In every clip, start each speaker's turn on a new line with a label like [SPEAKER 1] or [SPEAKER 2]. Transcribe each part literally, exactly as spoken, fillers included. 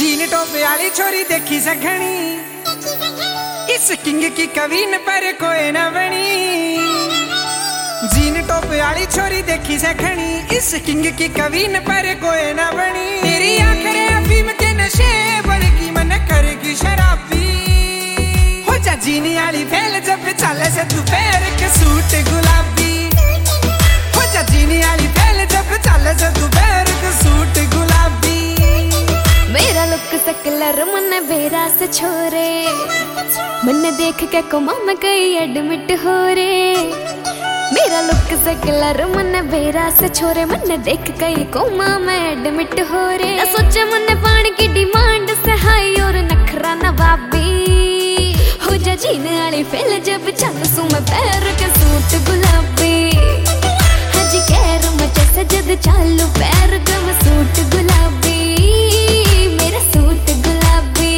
[SPEAKER 1] Jean top वाली छोरी देखी सखनी, इस किंग की कवीन पर कोई न बनी। जीन टॉप वाली छोरी देखी सखनी, इस किंग की कवीन पर कोई न बनी। तेरी आंखें अफीम के नशे बड़की मन करेगी शराबी। हो जा जीनी वाली फैल जब चले से दोपहर के सूट गुलाबी। हो जा जीनी वाली फैल जब चले से दोपहर के सूट गुलाबी।
[SPEAKER 2] मेरा लुक सकलर मन बेरा से छोरे, मन देख के कोमा में कई एडमिट हो रे। मेरा लुक सकलर मन बेरा से छोरे, मन देख कई कोमा में एडमिट हो रे। ना सोचे मन पानी की डिमांड से हाई और नखरा नवाबी। हो जा जीने वाली फेल जब चल सू मैं पैर के सूट गुलाबी। हाजी कैर मचे से जद चालू पैर गम सूट गुलाबी। मेरा सूट गुलाबी।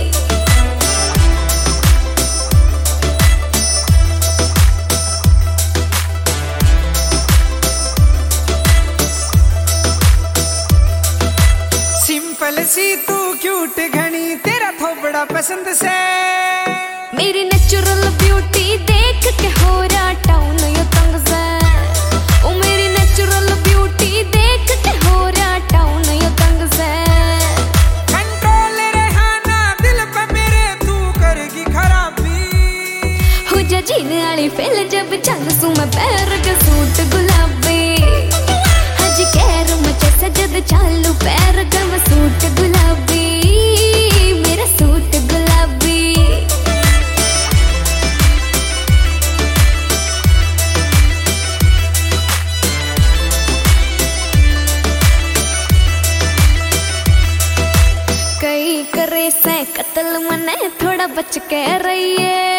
[SPEAKER 1] सिंपल सी तू क्यूट घनी, तेरा थोबड़ा पसंद से।
[SPEAKER 2] मेरी नेचुरल ब्यूटी देख के हो रहा टाउन यो तंग से। ओ मेरी नेचुरल ब्यूटी देख के हो रहा टाउन यो तंग से।
[SPEAKER 1] कंट्रोल रहना दिल पे मेरे, तू करेगी खराबी।
[SPEAKER 2] हो जा जीने वाली फेल जब चल सू मैं पैर के सूट गुलाबी। हाजी कैर मचे से जद चालू पैर गम सूट गुलाबी। मेरा सूट गुलाबी। कई करे से कत्ल मने थोड़ा बच के रहिए।